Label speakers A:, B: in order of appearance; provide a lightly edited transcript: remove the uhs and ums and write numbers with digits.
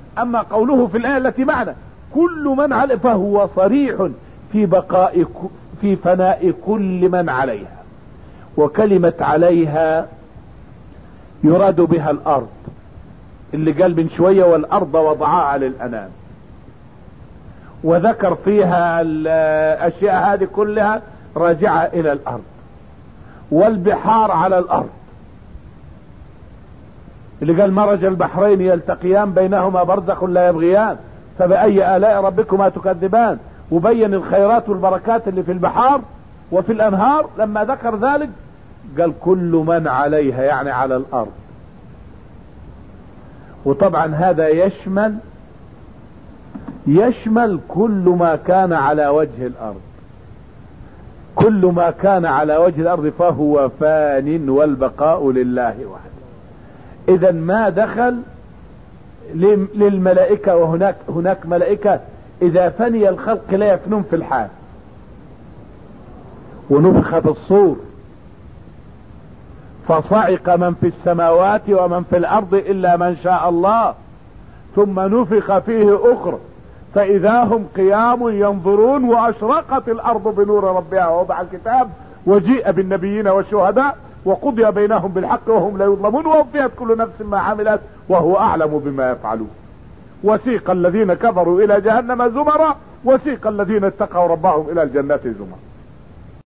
A: اما قوله في الآية التي معنا كل من عليه فهو صريح في فناء كل من عليها. وكلمة عليها يراد بها الارض اللي قال من شوية والارض وضعها للانام، وذكر فيها الاشياء هذه كلها راجعة الى الارض. والبحار على الارض اللي قال مرج البحرين يلتقيان بينهما برزخ لا يبغيان فبأي آلاء ربكما تكذبان. وبين الخيرات والبركات اللي في البحار وفي الانهار. لما ذكر ذلك قال كل من عليها يعني على الارض. وطبعا هذا يشمل كل ما كان على وجه الارض. كل ما كان على وجه الارض فهو فان والبقاء لله وحده. اذا ما دخل للملائكة، وهناك ملائكة اذا فني الخلق لا يفنون في الحال. ونفخ في الصور فصعق من في السماوات ومن في الارض الا من شاء الله ثم نفخ فيه اخرى فاذا هم قيام ينظرون واشرقت الارض بنور ربها ووضع الكتاب وجيء بالنبيين والشهداء وقضي بينهم بالحق وهم لا يظلمون ووفيت كل نفس ما عملت وهو اعلم بما يفعلون. وسيق الذين كفروا الى جهنم زمرا وسيق الذين اتقوا ربهم الى الجنة زمرا.